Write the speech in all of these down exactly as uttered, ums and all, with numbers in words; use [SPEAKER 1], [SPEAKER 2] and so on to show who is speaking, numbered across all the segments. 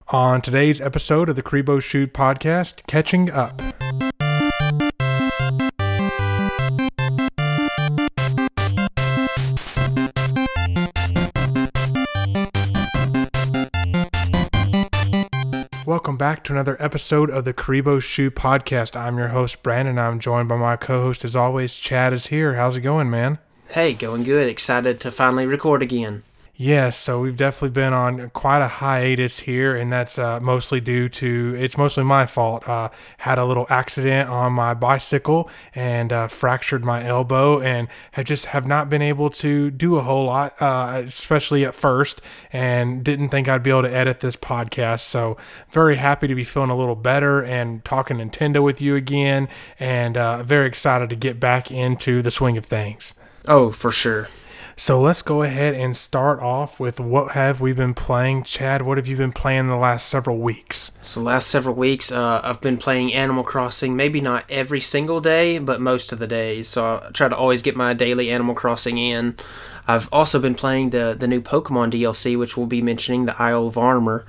[SPEAKER 1] On today's episode of the Kribo Shoot podcast, Catching Up. Welcome back to another episode of the Kribo Shoot podcast. I'm your host, Brandon. I'm joined by my co-host, as always. Chad is here. How's it going, man?
[SPEAKER 2] Hey, going good. Excited to finally record again.
[SPEAKER 1] Yes, so we've definitely been on quite a hiatus here, and that's uh, mostly due to, it's mostly my fault. Uh, had a little accident on my bicycle and uh, fractured my elbow, and have just have not been able to do a whole lot, uh, especially at first, and didn't think I'd be able to edit this podcast. So very happy to be feeling a little better and talking Nintendo with you again, and uh, very excited to get back into the swing of things.
[SPEAKER 2] Oh, for sure.
[SPEAKER 1] So let's go ahead and start off with what have we been playing. Chad, what have you been playing the last several weeks?
[SPEAKER 2] So the last several weeks, uh, I've been playing Animal Crossing, maybe not every single day, but most of the days. So I try to always get my daily Animal Crossing in. I've also been playing the, the new Pokemon D L C, which we'll be mentioning, the Isle of Armor.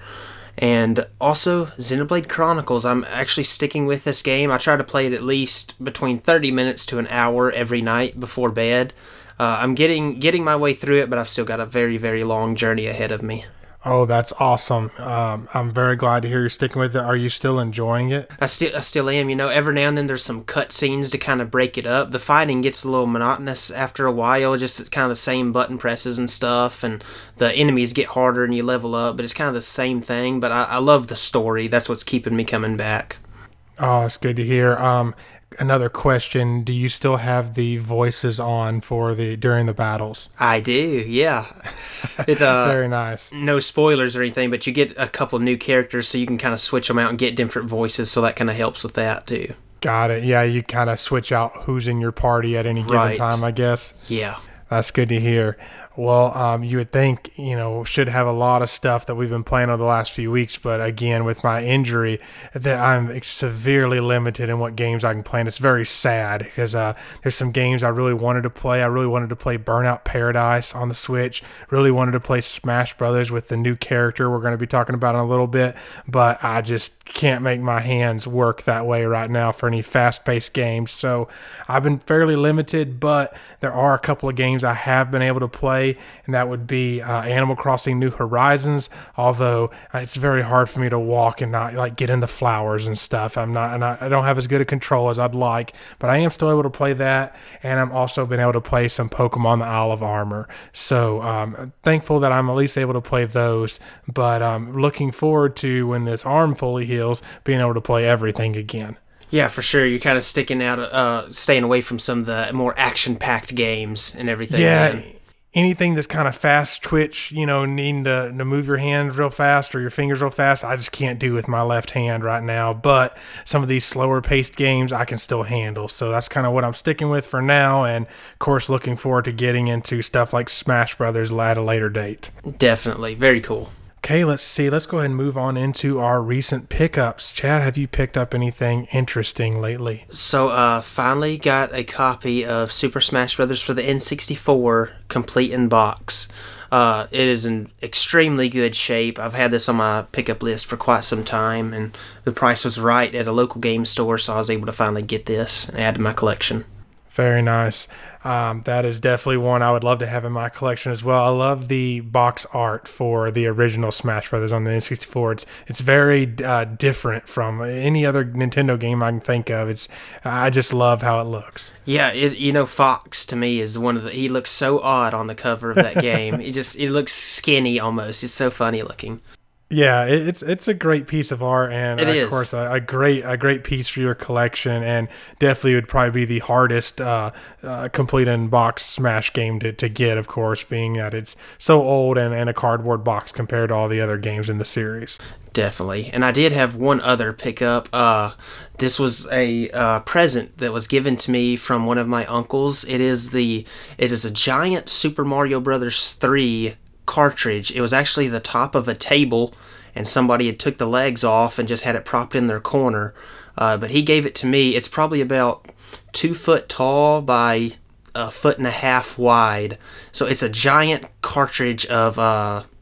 [SPEAKER 2] And also Xenoblade Chronicles. I'm actually sticking with this game. I try to play it at least between thirty minutes to an hour every night before bed. Uh, I'm getting getting my way through it, but I've still got a very, very long journey ahead of me.
[SPEAKER 1] Oh, that's awesome. Um, I'm very glad to hear you're sticking with it. Are you still enjoying it?
[SPEAKER 2] I still I still am. You know, every now and then there's some cutscenes to kind of break it up. The fighting gets a little monotonous after a while, just kind of the same button presses and stuff, and the enemies get harder and you level up, but it's kind of the same thing. But I, I love the story. That's what's keeping me coming back.
[SPEAKER 1] Oh, it's good to hear. Um, Another question, do you still have the voices on for the during the battles?
[SPEAKER 2] I do, yeah. It's uh,
[SPEAKER 1] very nice.
[SPEAKER 2] No spoilers or anything, but you get a couple new characters so you can kind of switch them out and get different voices, so that kind of helps with that too.
[SPEAKER 1] Got it. Yeah, you kind of switch out who's in your party at any given
[SPEAKER 2] Right.
[SPEAKER 1] time, I guess.
[SPEAKER 2] Yeah.
[SPEAKER 1] That's good to hear. Well, um, you would think, you know, should have a lot of stuff that we've been playing over the last few weeks, but again, with my injury, that I'm severely limited in what games I can play, and it's very sad because uh, there's some games I really wanted to play. I really wanted to play Burnout Paradise on the Switch, really wanted to play Smash Brothers with the new character we're going to be talking about in a little bit, but I just can't make my hands work that way right now for any fast-paced games, so I've been fairly limited, but there are a couple of games I have been able to play, and that would be uh, Animal Crossing New Horizons, although it's very hard for me to walk and not like get in the flowers and stuff. I'm not, and I, I don't have as good a control as I'd like, but I am still able to play that, and I'm also been able to play some Pokemon the Isle of Armor, so um, thankful that I'm at least able to play those, but um, looking forward to when this arm fully heals, being able to play everything again.
[SPEAKER 2] Yeah, for sure. You're kind of sticking out, uh, staying away from some of the more action-packed games and everything.
[SPEAKER 1] Yeah,
[SPEAKER 2] man.
[SPEAKER 1] Anything that's kind of fast twitch, you know, needing to, to move your hands real fast or your fingers real fast, I just can't do with my left hand right now. But some of these slower paced games I can still handle. So that's kind of what I'm sticking with for now. And of course, looking forward to getting into stuff like Smash Brothers at a later date.
[SPEAKER 2] Definitely. Very cool.
[SPEAKER 1] Okay, let's see. Let's go ahead and move on into our recent pickups. Chad, have you picked up anything interesting lately?
[SPEAKER 2] So, uh, finally got a copy of Super Smash Brothers for the N sixty-four, complete in box. Uh, it is in extremely good shape. I've had this on my pickup list for quite some time, and the price was right at a local game store, so I was able to finally get this and add to my collection.
[SPEAKER 1] Very nice. Um, that is definitely one I would love to have in my collection as well. I love the box art for the original Smash Brothers on the N sixty-four. It's it's very uh, different from any other Nintendo game I can think of. It's I just love how it looks.
[SPEAKER 2] Yeah, it, you know, Fox to me is one of the. He looks so odd on the cover of that game. He just it looks skinny almost. It's so funny looking.
[SPEAKER 1] Yeah, it, it's it's a great piece of art, and
[SPEAKER 2] it
[SPEAKER 1] of
[SPEAKER 2] is.
[SPEAKER 1] course a, a great a great piece for your collection, and definitely would probably be the hardest uh, uh, complete in box Smash game to, to get. Of course, being that it's so old and, and a cardboard box compared to all the other games in the series.
[SPEAKER 2] Definitely, and I did have one other pickup. Uh, this was a uh, present that was given to me from one of my uncles. It is the it is a giant Super Mario Brothers three cartridge. It was actually the top of a table, and somebody had took the legs off and just had it propped in their corner. Uh, but he gave it to me. It's probably about two foot tall by a foot and a half wide. So it's a giant cartridge of uh,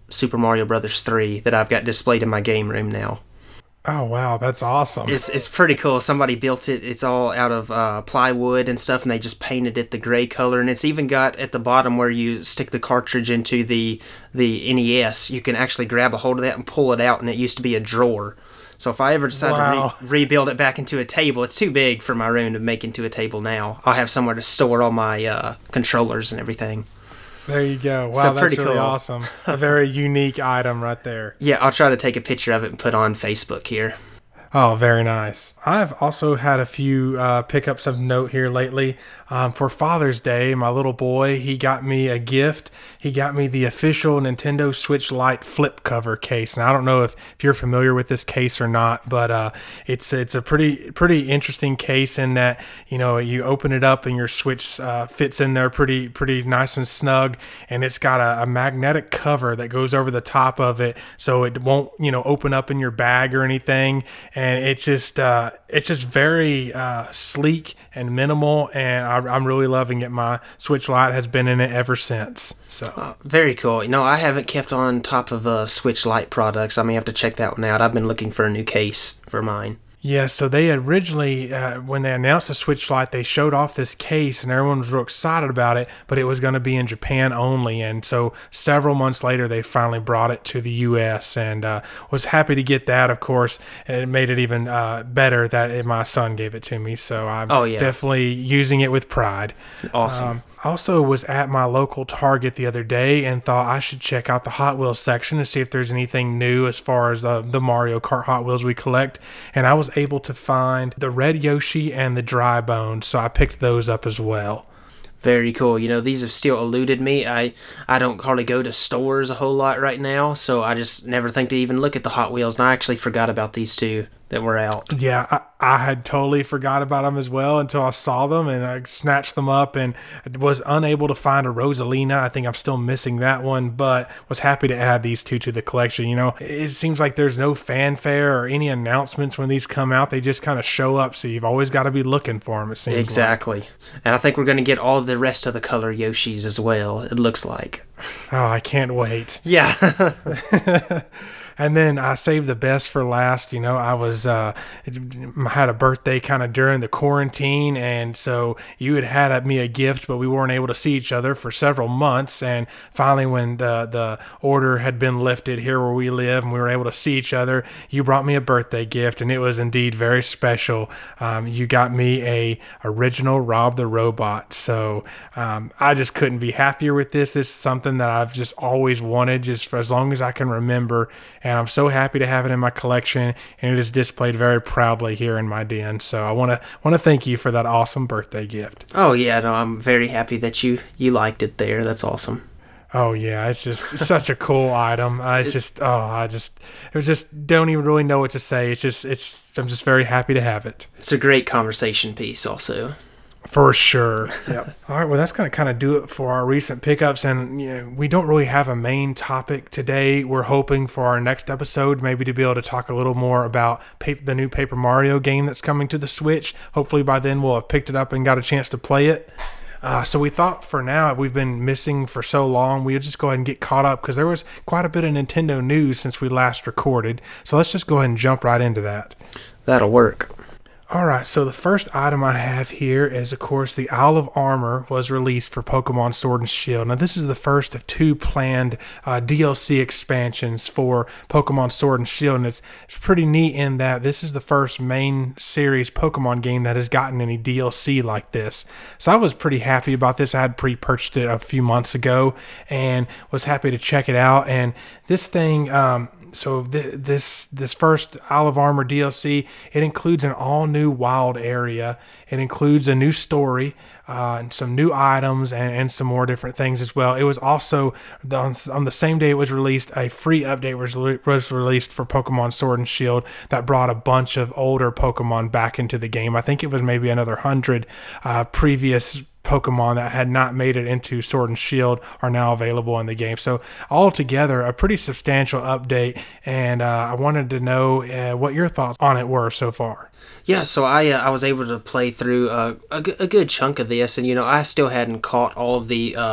[SPEAKER 2] Super Mario Brothers three that I've got displayed in my game room now.
[SPEAKER 1] Oh, wow, that's awesome.
[SPEAKER 2] It's it's pretty cool. Somebody built it. It's all out of uh, plywood and stuff, and they just painted it the gray color. And it's even got at the bottom where you stick the cartridge into the the N E S. You can actually grab a hold of that and pull it out, and it used to be a drawer. So if I ever decide wow. to re- rebuild it back into a table, it's too big for my room to make into a table now. I'll have somewhere to store all my uh, controllers and everything.
[SPEAKER 1] There you go. Wow,
[SPEAKER 2] so
[SPEAKER 1] that's
[SPEAKER 2] pretty
[SPEAKER 1] really
[SPEAKER 2] cool.
[SPEAKER 1] awesome. A very unique item right there.
[SPEAKER 2] Yeah, I'll try to take a picture of it and put on Facebook here.
[SPEAKER 1] Oh, very nice. I've also had a few uh, pickups of note here lately. Um, for Father's Day, my little boy, he got me a gift. He got me the official Nintendo Switch Lite flip cover case. And I don't know if, if you're familiar with this case or not, but uh, it's it's a pretty pretty interesting case in that, you know, you open it up and your Switch uh, fits in there pretty pretty nice and snug. And it's got a, a magnetic cover that goes over the top of it, so it won't, you know, open up in your bag or anything. And it's just uh, it's just very uh, sleek and minimal, and I, I'm really loving it. My Switch Lite has been in it ever since. So
[SPEAKER 2] uh, very cool. You know, I haven't kept on top of uh, Switch Lite products. I may have to check that one out. I've been looking for a new case for mine.
[SPEAKER 1] Yeah, so they originally, uh, when they announced the Switch Lite, they showed off this case, and everyone was real excited about it, but it was going to be in Japan only. And so several months later, they finally brought it to the U S, and uh, was happy to get that, of course. And it made it even uh, better that it, my son gave it to me, so I'm
[SPEAKER 2] oh, yeah.
[SPEAKER 1] definitely using it with pride.
[SPEAKER 2] Awesome.
[SPEAKER 1] Um, I also was at my local Target the other day and thought I should check out the Hot Wheels section to see if there's anything new as far as uh, the Mario Kart Hot Wheels we collect. And I was able to find the Red Yoshi and the Dry Bones, so I picked those up as well.
[SPEAKER 2] Very cool. You know, these have still eluded me. I, I don't hardly go to stores a whole lot right now, so I just never think to even look at the Hot Wheels, and I actually forgot about these two that were out.
[SPEAKER 1] Yeah, I, I had totally forgot about them as well until I saw them, and I snatched them up and was unable to find a Rosalina. I think I'm still missing that one, but was happy to add these two to the collection. You know, it seems like there's no fanfare or any announcements when these come out. They just kind of show up, so you've always got to be looking for them, it seems
[SPEAKER 2] Exactly.
[SPEAKER 1] like.
[SPEAKER 2] And I think we're going to get all the rest of the color Yoshis as well, it looks like.
[SPEAKER 1] Oh, I can't wait.
[SPEAKER 2] Yeah.
[SPEAKER 1] And then I saved the best for last. You know, I was uh, had a birthday kind of during the quarantine, and so you had had a, me a gift, but we weren't able to see each other for several months. And finally, when the the order had been lifted here where we live, and we were able to see each other, you brought me a birthday gift, and it was indeed very special. Um, you got me a original Rob the Robot, so um, I just couldn't be happier with this. This is something that I've just always wanted, just for as long as I can remember. And I'm so happy to have it in my collection, and it is displayed very proudly here in my den. So I want to want to thank you for that awesome birthday gift.
[SPEAKER 2] Oh yeah, no, I'm very happy that you you liked it there. That's awesome.
[SPEAKER 1] Oh yeah, it's just such a cool item. I just oh I just it was just don't even really know what to say. It's just it's I'm just very happy to have it.
[SPEAKER 2] It's a great conversation piece also.
[SPEAKER 1] For sure. Yep. All right. Well, that's going to kind of do it for our recent pickups. And you know, we don't really have a main topic today. We're hoping for our next episode maybe to be able to talk a little more about paper, the new Paper Mario game that's coming to the Switch. Hopefully by then we'll have picked it up and got a chance to play it. Uh, so we thought for now, we've been missing for so long, we'll just go ahead and get caught up because there was quite a bit of Nintendo news since we last recorded. So let's just go ahead and jump right into that.
[SPEAKER 2] That'll work.
[SPEAKER 1] All right, so the first item I have here is, of course, the Isle of Armor was released for Pokemon Sword and Shield. Now, this is the first of two planned uh, D L C expansions for Pokemon Sword and Shield, and it's, it's pretty neat in that this is the first main series Pokemon game that has gotten any D L C like this. So I was pretty happy about this. I had pre-purchased it a few months ago and was happy to check it out, and this thing... Um, So th- this this first Isle of Armor D L C, it includes an all-new wild area. It includes a new story, uh, and some new items, and, and some more different things as well. It was also, on, on the same day it was released, a free update was, was released for Pokemon Sword and Shield that brought a bunch of older Pokemon back into the game. I think it was maybe another hundred uh, previous Pokemon that had not made it into Sword and Shield are now available in the game. So altogether, a pretty substantial update, and uh, I wanted to know uh, what your thoughts on it were so far.
[SPEAKER 2] Yeah, so I uh, I was able to play through uh, a, a good chunk of this, and you know I still hadn't caught all of the uh,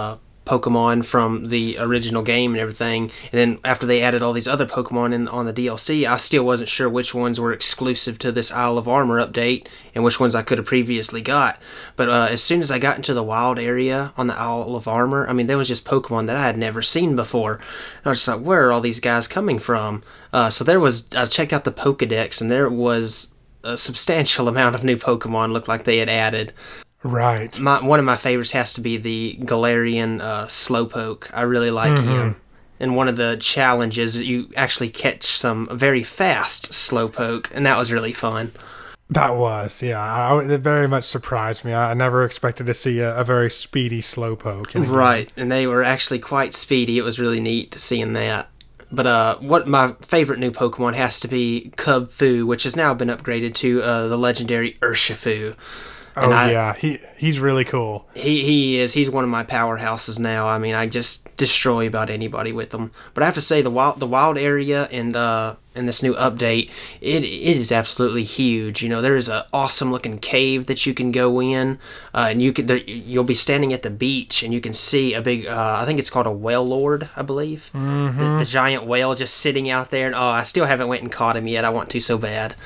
[SPEAKER 2] Pokemon from the original game and everything. And then after they added all these other Pokemon in on the D L C, I still wasn't sure which ones were exclusive to this Isle of Armor update and which ones I could have previously got. But uh, as soon as I got into the wild area on the Isle of Armor, I mean, there was just Pokemon that I had never seen before. And I was just like, where are all these guys coming from? Uh, so there was, I checked out the Pokedex, and there was a substantial amount of new Pokemon looked like they had added.
[SPEAKER 1] Right.
[SPEAKER 2] My, one of my favorites has to be the Galarian uh, Slowpoke. I really like mm-hmm. him. And one of the challenges, you actually catch some very fast Slowpoke, and that was really fun.
[SPEAKER 1] That was, yeah. I, it very much surprised me. I never expected to see a, a very speedy Slowpoke.
[SPEAKER 2] Right, and they were actually quite speedy. It was really neat seeing that. But uh, what my favorite new Pokemon has to be Kubfu, which has now been upgraded to uh, the legendary Urshifu.
[SPEAKER 1] And oh I, yeah, he he's really cool.
[SPEAKER 2] He he is. He's one of my powerhouses now. I mean, I just destroy about anybody with him. But I have to say, the wild the wild area and uh in this new update, it it is absolutely huge. You know, there is an awesome looking cave that you can go in, uh, and you can there, you'll be standing at the beach and you can see a big. Uh, I think it's called a whale lord, I believe.
[SPEAKER 1] Mm-hmm.
[SPEAKER 2] The, the giant whale just sitting out there, and oh, I still haven't went and caught him yet. I want to so bad.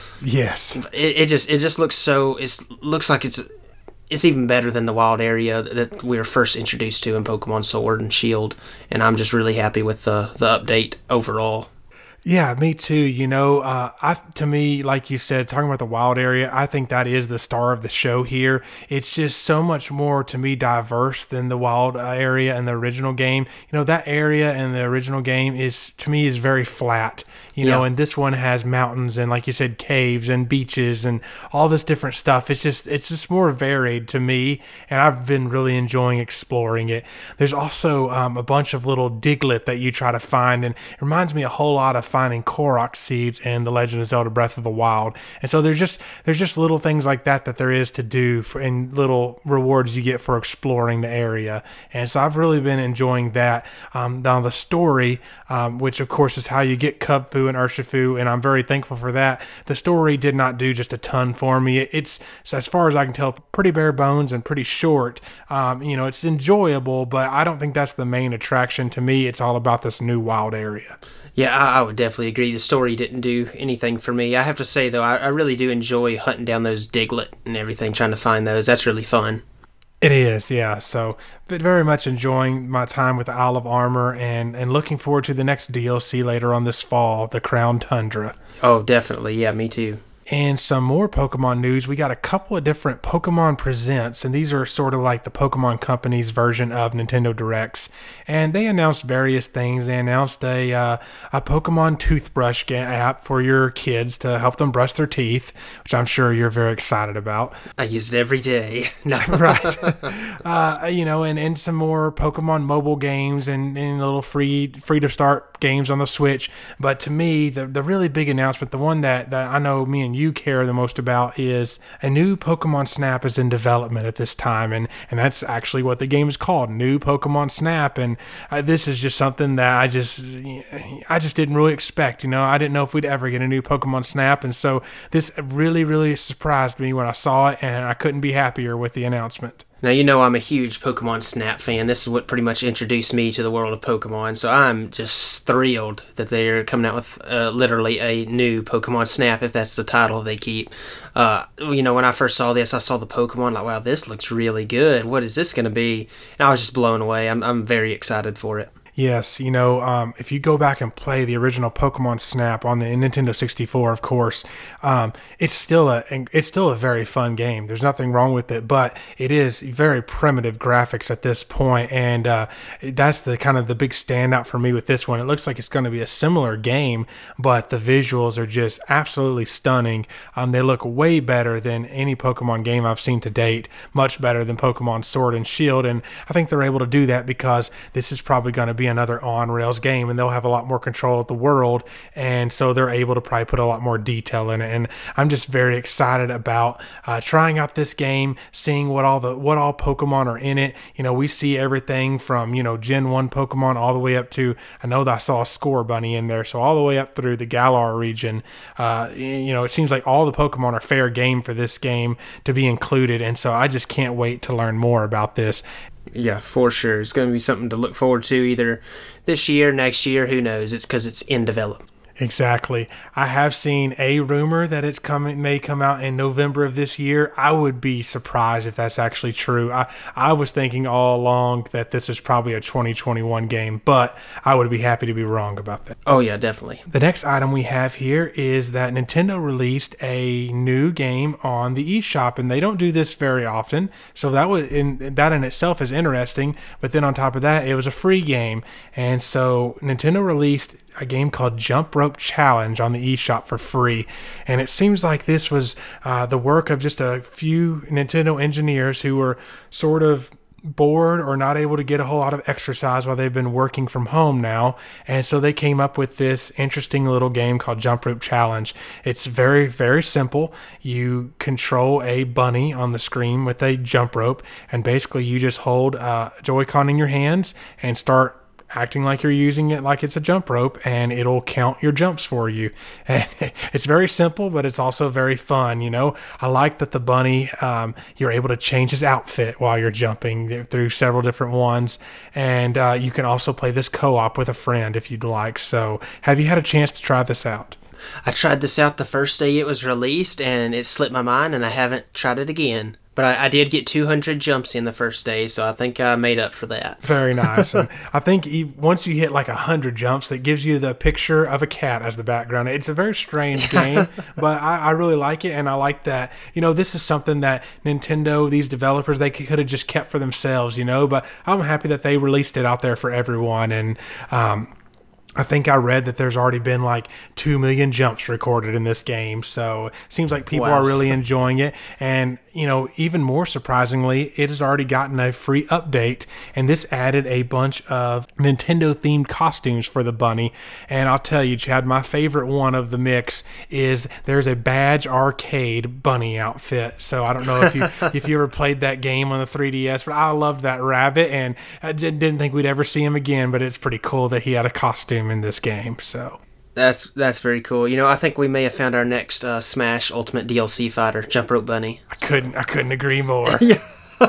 [SPEAKER 1] Yes,
[SPEAKER 2] it, it just it just looks so it looks like it's it's even better than the wild area that we were first introduced to in Pokemon Sword and Shield, and I'm just really happy with the the update overall.
[SPEAKER 1] Yeah, me too. You know, uh, I to me, like you said, talking about the wild area, I think that is the star of the show here. It's just so much more, to me, diverse than the wild area in the original game. You know, that area in the original game is, to me, is very flat. You know, yeah. And this one has mountains and, like you said, caves and beaches and all this different stuff. It's just it's just more varied to me, and I've been really enjoying exploring it. There's also um, a bunch of little Diglett that you try to find, and it reminds me a whole lot of finding Korok seeds in The Legend of Zelda Breath of the Wild. And so there's just there's just little things like that that there is to do for, and little rewards you get for exploring the area. And so I've really been enjoying that. Um, now the story, um, which of course is how you get Kubfu and Urshifu, and I'm very thankful for that. The story did not do just a ton for me. It's, so as far as I can tell, pretty bare bones and pretty short. Um, you know, it's enjoyable, but I don't think that's the main attraction to me. It's all about this new wild area.
[SPEAKER 2] Yeah, I, I would definitely agree. The story didn't do anything for me. I have to say, though, I, I really do enjoy hunting down those Diglett and everything, trying to find those. That's really fun.
[SPEAKER 1] It is, yeah. So, but very much enjoying my time with the Isle of Armor, and, and looking forward to the next D L C later on this fall, the Crown Tundra.
[SPEAKER 2] Oh, definitely. Yeah, me too.
[SPEAKER 1] And some more Pokemon news. We got a couple of different Pokemon Presents, and these are sort of like the Pokemon Company's version of Nintendo Directs. And they announced various things. They announced a uh, a Pokemon toothbrush app for your kids to help them brush their teeth, which I'm sure you're very excited about.
[SPEAKER 2] I use it every day.
[SPEAKER 1] Right. uh, you know, and, and some more Pokemon mobile games and, and little free free to start games on the Switch. But to me, the the really big announcement, the one that, that I know me and you you care the most about, is a new Pokemon Snap is in development at this time, and and that's actually what the game is called, New Pokemon Snap. And uh, this is just something that I just I just didn't really expect. You know, I didn't know if we'd ever get a new Pokemon Snap, and so this really really surprised me when I saw it, and I couldn't be happier with the announcement.
[SPEAKER 2] Now, you know I'm a huge Pokemon Snap fan. This is what pretty much introduced me to the world of Pokemon, so I'm just thrilled that they're coming out with uh, literally a new Pokemon Snap, if that's the title they keep. Uh, you know, when I first saw this, I saw the Pokemon, like, wow, this looks really good. What is this going to be? And I was just blown away. I'm I'm very excited for it.
[SPEAKER 1] Yes, you know, um, if you go back and play the original Pokemon Snap on the Nintendo sixty-four, of course, um, it's still a it's still a very fun game. There's nothing wrong with it, but it is very primitive graphics at this point, and uh, that's the kind of the big standout for me with this one. It looks like it's going to be a similar game, but the visuals are just absolutely stunning. Um, they look way better than any Pokemon game I've seen to date, much better than Pokemon Sword and Shield, and I think they're able to do that because this is probably going to be another on-rails game, and they'll have a lot more control of the world, and so they're able to probably put a lot more detail in it. And I'm just very excited about uh, trying out this game, seeing what all the what all Pokemon are in it. You know, we see everything from, you know, Gen one Pokemon all the way up to, I know that I saw a Score Bunny in there, so all the way up through the Galar region. Uh, you know, it seems like all the Pokemon are fair game for this game to be included, and so I just can't wait to learn more about this.
[SPEAKER 2] Yeah, for sure. It's going to be something to look forward to either this year, next year, who knows. It's because it's in development.
[SPEAKER 1] Exactly. I have seen a rumor that it's coming may come out in November of this year. I would be surprised if that's actually true. I, I was thinking all along that this is probably a twenty twenty-one game, but I would be happy to be wrong about that.
[SPEAKER 2] Oh, yeah, definitely.
[SPEAKER 1] The next item we have here is that Nintendo released a new game on the eShop, and they don't do this very often. So that was in that in itself is interesting. But then on top of that, it was a free game, and so Nintendo released a game called Jump Rope Challenge on the eShop for free. And it seems like this was uh, the work of just a few Nintendo engineers who were sort of bored or not able to get a whole lot of exercise while they've been working from home now. And so they came up with this interesting little game called Jump Rope Challenge. It's very, very simple. You control a bunny on the screen with a jump rope, and basically you just hold a Joy-Con in your hands and start acting like you're using it like it's a jump rope, and it'll count your jumps for you. And it's very simple, but it's also very fun. You know, I like that the bunny, um, you're able to change his outfit while you're jumping through several different ones. And uh, you can also play this co-op with a friend if you'd like. So have you had a chance to try this out?
[SPEAKER 2] I tried this out the first day it was released, and it slipped my mind, and I haven't tried it again. But I, I did get two hundred jumps in the first day, so I think I made up for that.
[SPEAKER 1] Very nice. And I think once you hit like one hundred jumps, it gives you the picture of a cat as the background. It's a very strange game, but I, I really like it, and I like that, you know, this is something that Nintendo, these developers, they could have just kept for themselves, you know, but I'm happy that they released it out there for everyone. And um I think I read that there's already been like two million jumps recorded in this game. So it seems like people
[SPEAKER 2] Wow.
[SPEAKER 1] are really enjoying it. And, you know, even more surprisingly, it has already gotten a free update. And this added a bunch of Nintendo themed costumes for the bunny. And I'll tell you, Chad, my favorite one of the mix is there's a Badge Arcade bunny outfit. So I don't know if you if you ever played that game on the three D S, but I loved that rabbit. And I didn't think we'd ever see him again. But it's pretty cool that he had a costume in this game. So
[SPEAKER 2] That's that's very cool. You know, I think we may have found our next uh, Smash Ultimate D L C fighter, Jump Rope Bunny.
[SPEAKER 1] I couldn't I couldn't agree more.
[SPEAKER 2] Yeah.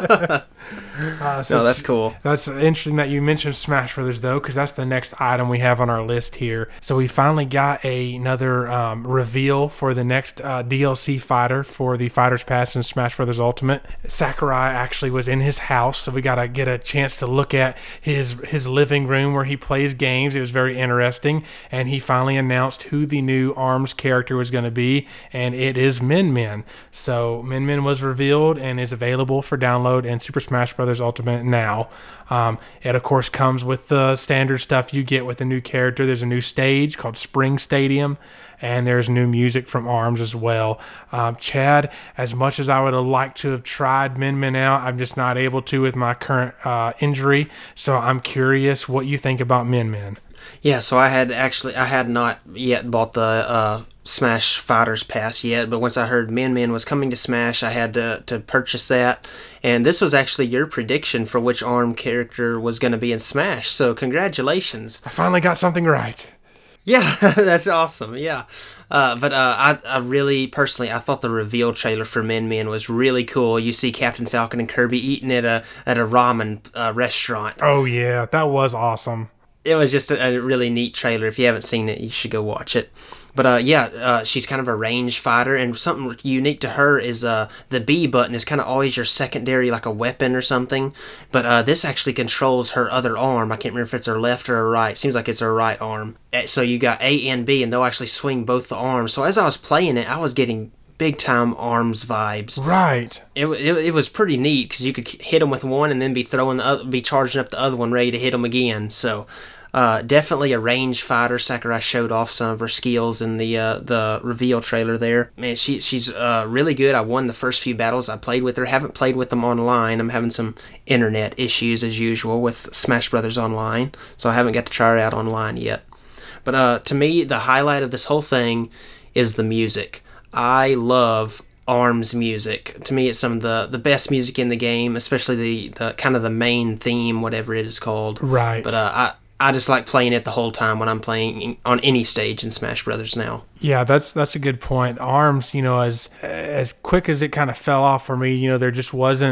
[SPEAKER 1] Uh, so
[SPEAKER 2] No, that's cool.
[SPEAKER 1] That's interesting that you mentioned Smash Brothers, though, because that's the next item we have on our list here. So we finally got a, another um, reveal for the next uh, D L C fighter for the Fighters Pass in Smash Brothers Ultimate. Sakurai actually was in his house, so we got to get a chance to look at his his living room where he plays games. It was very interesting, and he finally announced who the new ARMS character was going to be, and it is Min Min. So Min Min was revealed and is available for download in Super Smash Brothers Ultimate now. Um, it, of course, comes with the standard stuff you get with a new character. There's a new stage called Spring Stadium, and there's new music from ARMS as well. Um, Chad, as much as I would have liked to have tried Min Min out, I'm just not able to with my current uh, injury. So I'm curious what you think about Min Min.
[SPEAKER 2] Yeah, so I had actually, I had not yet bought the uh, Smash Fighters Pass yet, but once I heard Min Min was coming to Smash, I had to, to purchase that. And this was actually your prediction for which ARM character was going to be in Smash, so congratulations.
[SPEAKER 1] I finally got something right.
[SPEAKER 2] Yeah, that's awesome, yeah. Uh, but uh, I, I really, personally, I thought the reveal trailer for Min Min was really cool. You see Captain Falcon and Kirby eating at a, at a ramen uh, restaurant.
[SPEAKER 1] Oh, yeah, that was awesome.
[SPEAKER 2] It was just a, a really neat trailer. If you haven't seen it, you should go watch it. But uh, yeah, uh, she's kind of a ranged fighter, and something unique to her is uh, the B button is kind of always your secondary, like a weapon or something. But uh, this actually controls her other arm. I can't remember if it's her left or her right. Seems like it's her right arm. So you got A and B, and they'll actually swing both the arms. So as I was playing it, I was getting big time ARMS vibes.
[SPEAKER 1] Right.
[SPEAKER 2] It it, it was pretty neat because you could hit them with one and then be throwing the other, be charging up the other one, ready to hit them again. So. Uh, definitely a ranged fighter. Sakurai showed off some of her skills in the uh, the reveal trailer there. Man, she she's uh, really good. I won the first few battles I played with her. Haven't played with them online. I'm having some internet issues as usual with Smash Brothers Online, so I haven't got to try her out online yet. But uh, to me, the highlight of this whole thing is the music. I love ARMS music. To me, it's some of the, the best music in the game, especially the, the kind of the main theme, whatever it is called.
[SPEAKER 1] Right.
[SPEAKER 2] But uh, I I just like playing it the whole time when I'm playing on any stage in Smash Brothers now.
[SPEAKER 1] Yeah, that's that's a good point. ARMS, you know, as as quick as it kind of fell off for me, you know, there just wasn't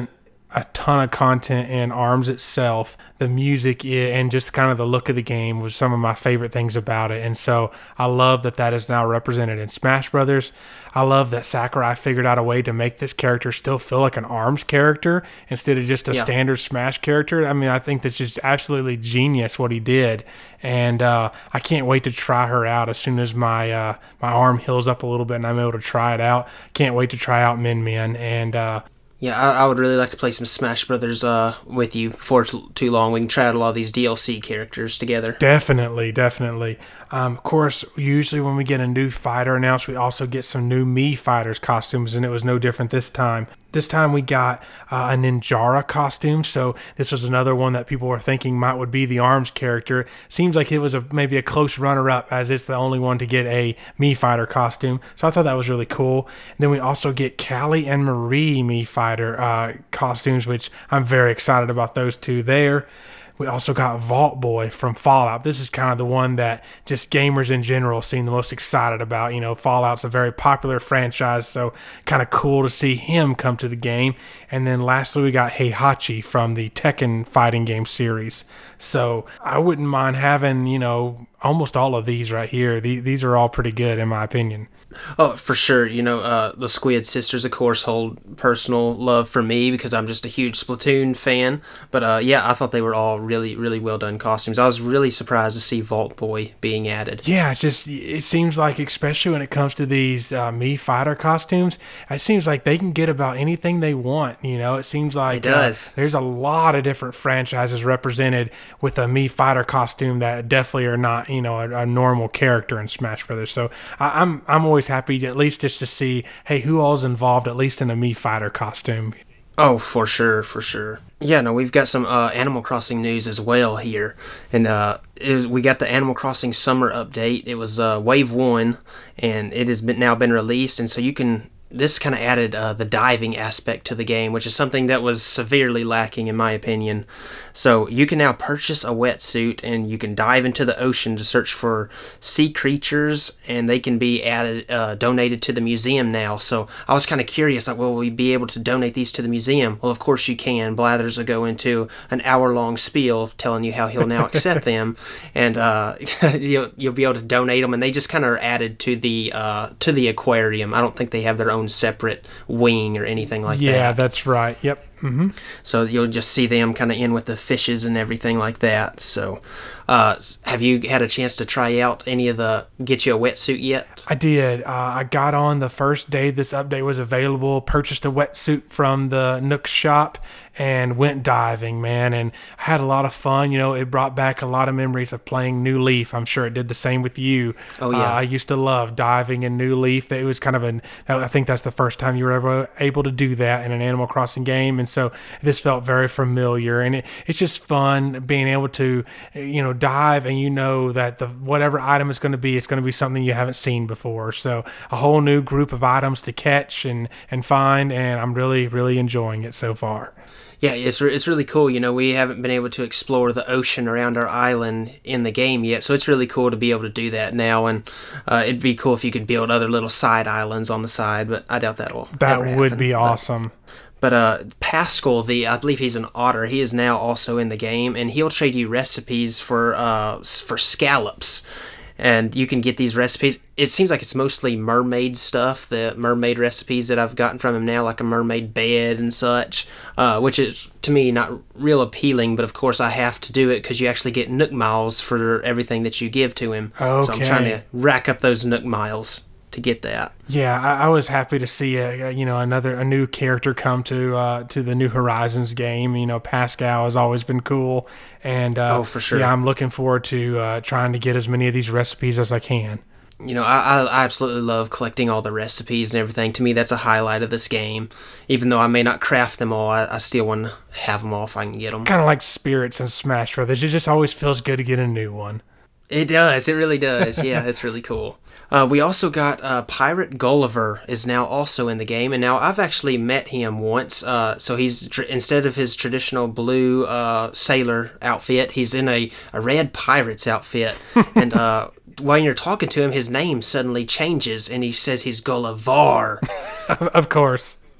[SPEAKER 1] a ton of content in ARMS itself. The music and just kind of the look of the game was some of my favorite things about it. And so I love that that is now represented in Smash Brothers. I love that Sakurai figured out a way to make this character still feel like an ARMS character instead of just a yeah. standard Smash character. I mean, I think that's just absolutely genius what he did. And uh, I can't wait to try her out as soon as my uh, my arm heals up a little bit and I'm able to try it out. Can't wait to try out Min Min. And uh,
[SPEAKER 2] Yeah, I, I would really like to play some Smash Brothers uh, with you before t- too long. We can try out a lot of these D L C characters together.
[SPEAKER 1] Definitely, definitely. Um, of course, usually when we get a new fighter announced, we also get some new Mii Fighters costumes, and it was no different this time. This time we got uh, a Ninjara costume, so this was another one that people were thinking might would be the ARMS character. Seems like it was a maybe a close runner-up, as it's the only one to get a Mii Fighter costume. So I thought that was really cool. And then we also get Callie and Marie Mii Fighter uh, costumes, which I'm very excited about those two there. We also got Vault Boy from Fallout. This is kind of the one that just gamers in general seem the most excited about. You know, Fallout's a very popular franchise, so kind of cool to see him come to the game. And then lastly, we got Heihachi from the Tekken fighting game series. So I wouldn't mind having, you know, almost all of these right here. These are all pretty good in my opinion.
[SPEAKER 2] Oh, for sure. You know, uh, the Squid Sisters, of course, hold personal love for me because I'm just a huge Splatoon fan. But uh, yeah, I thought they were all really, really well done costumes. I was really surprised to see Vault Boy being added.
[SPEAKER 1] Yeah, it's just, it seems like, especially when it comes to these uh, Mii Fighter costumes, it seems like they can get about anything they want. You know, it seems like
[SPEAKER 2] it does.
[SPEAKER 1] Uh, there's a lot of different franchises represented with a Mii Fighter costume that definitely are not, you know, a, a normal character in Smash Brothers. So I, I'm I'm always happy to, at least just to see, hey, who all's involved at least in a Mii Fighter costume.
[SPEAKER 2] Oh, for sure, for sure. Yeah, no, we've got some uh, Animal Crossing news as well here. And uh, it, we got the Animal Crossing Summer Update. It was uh, Wave one, and it has been, now been released. And so you can... This kind of added uh, the diving aspect to the game, which is something that was severely lacking in my opinion. So you can now purchase a wetsuit and you can dive into the ocean to search for sea creatures, and they can be added, uh, donated to the museum now. So I was kind of curious, like, will we be able to donate these to the museum? Well, of course you can. Blathers will go into an hour-long spiel telling you how he'll now accept them, and uh, you'll, you'll be able to donate them, and they just kind of are added to the uh, to the aquarium. I don't think they have their own separate wing or anything like
[SPEAKER 1] yeah,
[SPEAKER 2] that.
[SPEAKER 1] Yeah, that's right. Yep. Mm-hmm.
[SPEAKER 2] So you'll just see them kind of in with the fishes and everything like that. So uh, have you had a chance to try out any of the get you a wetsuit yet?
[SPEAKER 1] I did. Uh, I got on the first day this update was available, purchased a wetsuit from the Nook shop, and went diving, man. And I had a lot of fun. You know, it brought back a lot of memories of playing New Leaf. I'm sure it did the same with you.
[SPEAKER 2] Oh, yeah.
[SPEAKER 1] Uh, I used to love diving in New Leaf. It was kind of an, I think that's the first time you were ever able to do that in an Animal Crossing game. And so this felt very familiar. And it, it's just fun being able to, you know, dive and you know that the whatever item is going to be, it's going to be something you haven't seen before. So a whole new group of items to catch and, and find. And I'm really, really enjoying it so far.
[SPEAKER 2] Yeah, it's re- it's really cool. You know, we haven't been able to explore the ocean around our island in the game yet, so it's really cool to be able to do that now. And uh, it'd be cool if you could build other little side islands on the side, but I doubt that'll
[SPEAKER 1] That
[SPEAKER 2] ever
[SPEAKER 1] would
[SPEAKER 2] happen.
[SPEAKER 1] be
[SPEAKER 2] But-
[SPEAKER 1] awesome.
[SPEAKER 2] But uh, Pascal, the I believe he's an otter. He is now also in the game, and he'll trade you recipes for uh for scallops, and you can get these recipes. It seems like it's mostly mermaid stuff, the mermaid recipes that I've gotten from him now, like a mermaid bed and such, uh, which is to me not real appealing. But of course, I have to do it because you actually get Nook miles for everything that you give to him.
[SPEAKER 1] Okay.
[SPEAKER 2] So I'm trying to rack up those Nook miles to get that.
[SPEAKER 1] Yeah, I, I was happy to see a, a you know another a new character come to uh, to the New Horizons game. You know, Pascal has always been cool, and uh,
[SPEAKER 2] Oh, for sure.
[SPEAKER 1] Yeah, I'm looking forward to uh, trying to get as many of these recipes as I can.
[SPEAKER 2] You know, I, I absolutely love collecting all the recipes and everything. To me, that's a highlight of this game. Even though I may not craft them all, I, I still want to have them all if I can get them.
[SPEAKER 1] Kind of like spirits in Smash Brothers. It just always feels good to get a new one.
[SPEAKER 2] It does. It really does. Yeah, it's really cool. Uh, we also got uh, Pirate Gulliver is now also in the game, and now I've actually met him once. Uh, so he's tr- instead of his traditional blue uh, sailor outfit, he's in a, a red pirate's outfit. and uh, when you're talking to him, his name suddenly changes, and he says he's Gullivar.
[SPEAKER 1] Of course.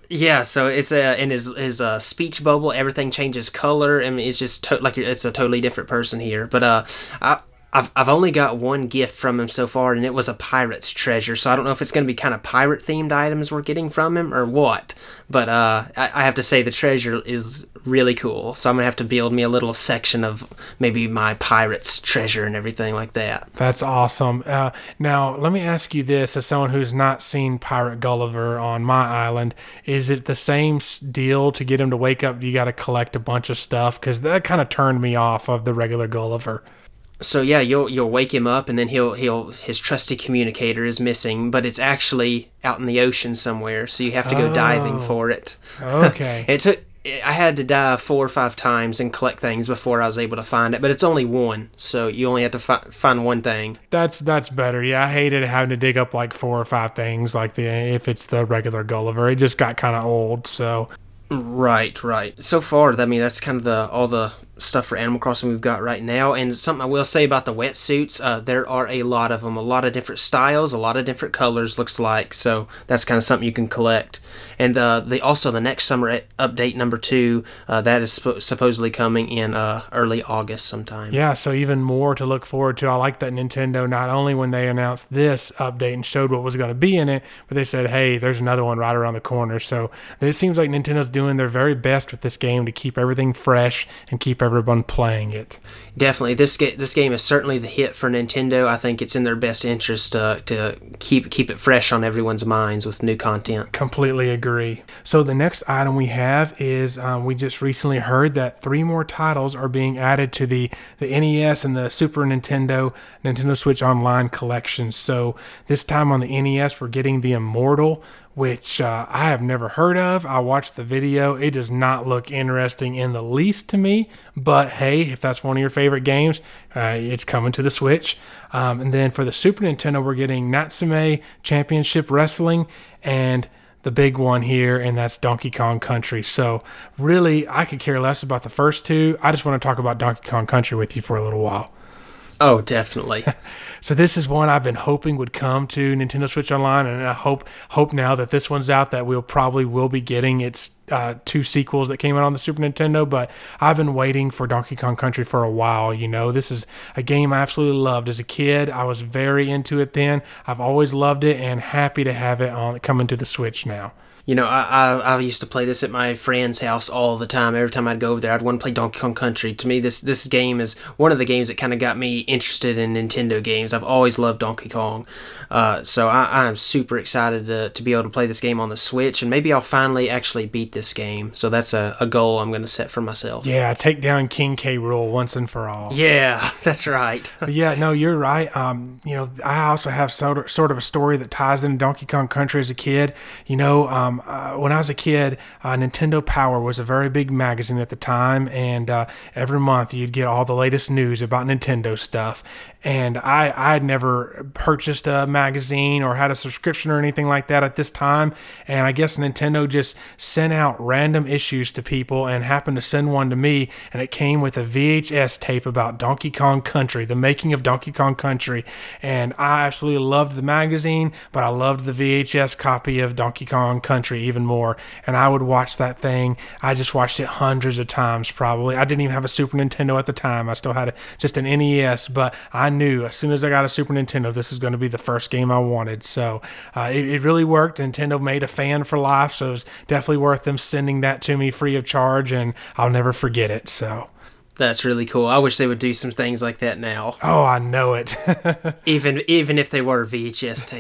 [SPEAKER 2] Yeah, so it's a in his his uh, speech bubble, everything changes color. I mean, it's just to, like it's a totally different person here. But uh, I. I've, I've only got one gift from him so far, and it was a pirate's treasure. So I don't know if it's going to be kind of pirate-themed items we're getting from him or what. But uh, I, I have to say the treasure is really cool. So I'm going to have to build me a little section of maybe my pirate's treasure and everything like that.
[SPEAKER 1] That's awesome. Uh, now, let me ask you this, as someone who's not seen Pirate Gulliver on my island, is it the same s- deal to get him to wake up? You got to collect a bunch of stuff? Because that kind of turned me off of the regular Gulliver.
[SPEAKER 2] So yeah, you'll you'll wake him up, and then he'll he'll his trusty communicator is missing, but it's actually out in the ocean somewhere. So you have to go
[SPEAKER 1] Oh.
[SPEAKER 2] diving for it.
[SPEAKER 1] Okay.
[SPEAKER 2] It took. I had to dive four or five times and collect things before I was able to find it, but it's only one, so you only have to fi- find one thing.
[SPEAKER 1] That's that's better. Yeah, I hated having to dig up like four or five things like the if it's the regular Gulliver. It just got kind of old. So
[SPEAKER 2] Right, right. So far, I mean, that's kind of the all the stuff for Animal Crossing we've got right now. And something I will say about the wetsuits, uh, there are a lot of them, a lot of different styles, a lot of different colors, looks like. So that's kind of something you can collect. And uh, the also the next summer e- update number two, uh, that is sp- supposedly coming in uh, early August sometime.
[SPEAKER 1] yeah, so even more to look forward to. I like that Nintendo, not only when they announced this update and showed what was going to be in it, but they said, hey, there's another one right around the corner. So it seems like Nintendo's doing their very best with this game to keep everything fresh and keep everyone playing it.
[SPEAKER 2] Definitely, this ga- this game is certainly the hit for Nintendo. I think it's in their best interest uh, to keep keep it fresh on everyone's minds with new content.
[SPEAKER 1] Completely agree. So the next item we have is um, we just recently heard that three more titles are being added to the, the N E S and the Super Nintendo Nintendo Switch Online collections. So this time on the N E S, we're getting the Immortal, which uh, I have never heard of. I watched the video. It does not look interesting in the least to me, but hey, if that's one of your favorite games, uh, it's coming to the Switch. Um, and then for the Super Nintendo, we're getting Natsume Championship Wrestling and the big one here, and that's Donkey Kong Country. So really, I could care less about the first two. I just want to talk about Donkey Kong Country with you for a little while.
[SPEAKER 2] Oh, definitely.
[SPEAKER 1] So this is one I've been hoping would come to Nintendo Switch Online, and I hope hope now that this one's out that we'll probably will be getting its uh, two sequels that came out on the Super Nintendo. But I've been waiting for Donkey Kong Country for a while. You know, this is a game I absolutely loved as a kid. I was very into it then. I've always loved it, and happy to have it on coming to the Switch now.
[SPEAKER 2] You know, I, I I used to play this at my friend's house all the time. Every time I'd go over there, I'd want to play Donkey Kong Country. To me, this this game is one of the games that kind of got me interested in Nintendo games. I've always loved Donkey Kong. Uh, so I, I'm super excited to, to be able to play this game on the Switch, and maybe I'll finally actually beat this game. So that's a, a goal I'm going to set for myself.
[SPEAKER 1] Yeah, take down King K. Rool once and for all.
[SPEAKER 2] Yeah, that's right.
[SPEAKER 1] But yeah, no, you're right. Um, you know, I also have sort of, sort of a story that ties into Donkey Kong Country as a kid. You know, um, uh, when I was a kid, uh, Nintendo Power was a very big magazine at the time, and uh, every month you'd get all the latest news about Nintendo stuff. And I I had never purchased a magazine or had a subscription or anything like that at this time. And I guess Nintendo just sent out random issues to people and happened to send one to me. And it came with a V H S tape about Donkey Kong Country, the making of Donkey Kong Country. And I absolutely loved the magazine, but I loved the V H S copy of Donkey Kong Country even more. And I would watch that thing. I just watched it hundreds of times probably. I didn't even have a Super Nintendo at the time. I still had a, just an N E S, but I knew as soon as I got a Super Nintendo, this is going to be the first game I wanted. So uh, it, it really worked. Nintendo made a fan for life, so it was definitely worth them sending that to me free of charge, and I'll never forget it. So
[SPEAKER 2] That's really cool. I wish they would do some things like that now.
[SPEAKER 1] oh, I know it.
[SPEAKER 2] even even if they were V H S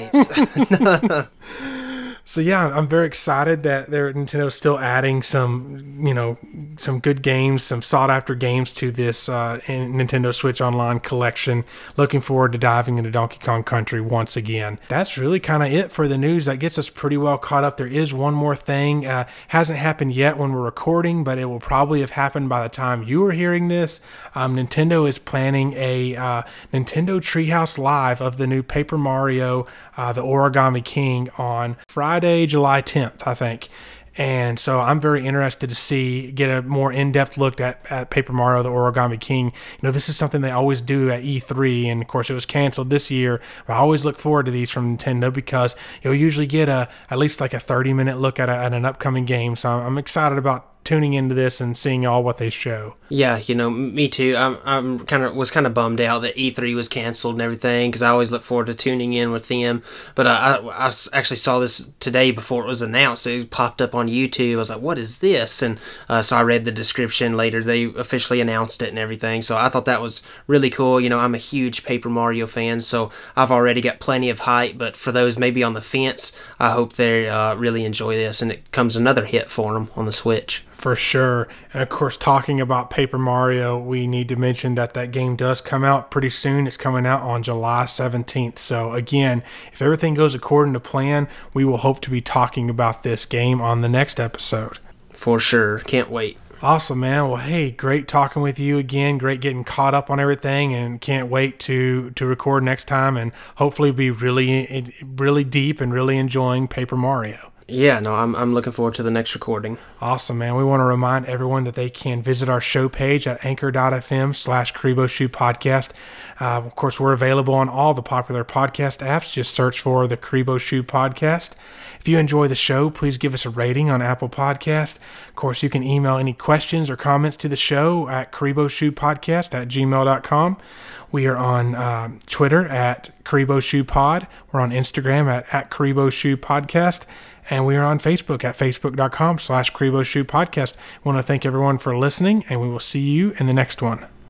[SPEAKER 2] tapes.
[SPEAKER 1] So yeah, I'm very excited that they're Nintendo's still adding some, you know, some good games, some sought after games to this uh, Nintendo Switch Online collection. Looking forward to diving into Donkey Kong Country once again. That's really kind of it for the news. That gets us pretty well caught up. There is one more thing. Uh, hasn't happened yet when we're recording, but it will probably have happened by the time you are hearing this. Um, Nintendo is planning a uh, Nintendo Treehouse Live of the new Paper Mario, uh, the Origami King on Friday, July tenth, I think. And so I'm very interested to see, get a more in-depth look at, at Paper Mario, the Origami King. You know, this is something they always do at E three, and of course it was canceled this year. But I always look forward to these from Nintendo because you'll usually get a at least like a thirty minute look at, a, at an upcoming game. So I'm excited about tuning into this and seeing all what they show.
[SPEAKER 2] Yeah, you know, me too. I'm, I'm kind of was kind of bummed out that E three was canceled and everything because I always look forward to tuning in with them. But uh, I, I actually saw this today before it was announced. It popped up on YouTube. I was like, "What is this?" And uh, so I read the description later. They officially announced it and everything. So I thought that was really cool. You know, I'm a huge Paper Mario fan, so I've already got plenty of hype. But for those maybe on the fence, I hope they uh, really enjoy this and it comes another hit for them on the Switch.
[SPEAKER 1] For sure. And of course, talking about Paper Mario, we need to mention that that game does come out pretty soon. It's coming out on July seventeenth. So again, if everything goes according to plan, we will hope to be talking about this game on the next episode.
[SPEAKER 2] For sure. Can't wait.
[SPEAKER 1] Awesome, man. Well, hey, great talking with you again. Great getting caught up on everything, and can't wait to to record next time and hopefully be really, really deep and really enjoying Paper Mario.
[SPEAKER 2] Yeah, no, I'm I'm looking forward to the next recording.
[SPEAKER 1] Awesome, man. We want to remind everyone that they can visit our show page at anchor.fm slash Kribo Podcast. Uh, of course, we're available on all the popular podcast apps. Just search for the Kribo Shoe Podcast. If you enjoy the show, please give us a rating on Apple Podcast. Of course, you can email any questions or comments to the show at kriboshoepodcast at gmail dot com. We are on um, Twitter at KriboShoePod. We're on Instagram at, at KriboShoePodcast. And we are on Facebook at facebook.com slash KriboShoePodcast. I want to thank everyone for listening, and we will see you in the next one.